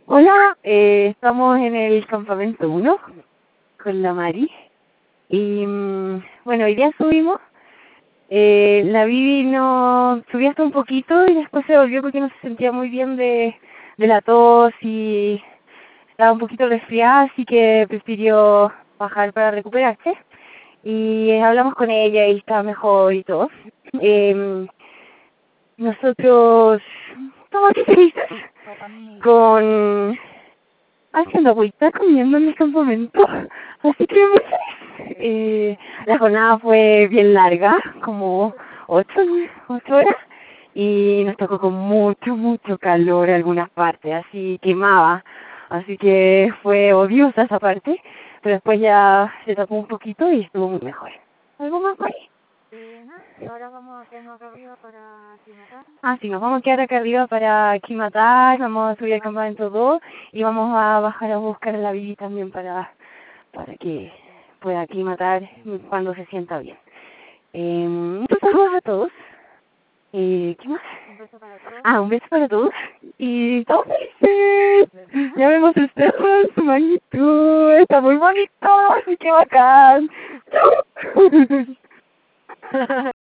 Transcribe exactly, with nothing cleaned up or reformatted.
Hola, eh, estamos en el campamento uno con la Mari y mm, bueno, hoy día subimos, eh, la Vivi no subió hasta un poquito y después se volvió porque no se sentía muy bien de, de la tos y estaba un poquito resfriada, así que prefirió bajar para recuperarse y eh, hablamos con ella y está mejor y todo. Eh, nosotros estamos felices con haciendo agüita comiendo en el campamento, así que muy feliz. Eh, la jornada fue bien larga, como ocho, ocho horas, y nos tocó con mucho, mucho calor en algunas partes, así quemaba, así que fue odiosa esa parte, pero después ya se tapó un poquito y estuvo muy mejor. ¿Algo más por ahí? Eh, nada, ahora vamos a quedarnos acá arriba para aclimatar. Ah, sí, nos vamos a quedar acá arriba para aclimatar, vamos a subir al campamento dos y vamos a bajar a buscar a la Vivi también para, para que pueda aclimatar cuando se sienta bien. Eh, muchos saludos a todos. Eh, ¿Qué más? Un beso para todos. Ah, un beso para todos. Y todos felices. Ya vemos el cerro en su magnitud. Está muy bonito, así que bacán. Chao.